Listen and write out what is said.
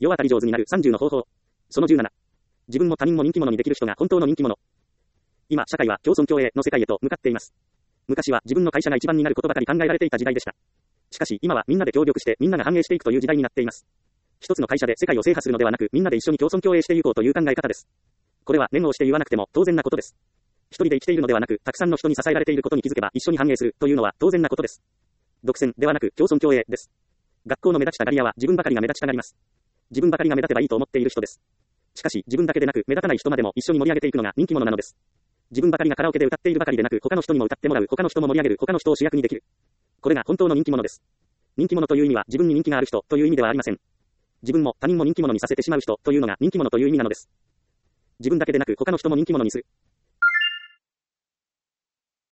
世渡り上手になる30の方法。その17。自分も他人も人気者にできる人が本当の人気者。今、社会は共存共栄の世界へと向かっています。昔は自分の会社が一番になることばかり考えられていた時代でした。しかし今はみんなで協力してみんなが繁栄していくという時代になっています。一つの会社で世界を制覇するのではなく、みんなで一緒に共存共栄していこうという考え方です。これは念を押して言わなくても当然なことです。一人で生きているのではなく、たくさんの人に支えられていることに気づけば一緒に繁栄するというのは当然なことです。独占ではなく共存共栄です。学校の目立ちたがり屋は自分ばかりが目立ちたがります。自分ばかりが目立てばいいと思っている人です。しかし自分だけでなく目立たない人までも一緒に盛り上げていくのが人気者なのです。自分ばかりがカラオケで歌っているばかりでなく、他の人にも歌ってもらう、他の人も盛り上げる、他の人を主役にできる。これが本当の人気者です。人気者という意味は自分に人気がある人という意味ではありません。自分も他人も人気者にさせてしまう人というのが人気者という意味なのです。自分だけでなく他の人も人気者にする。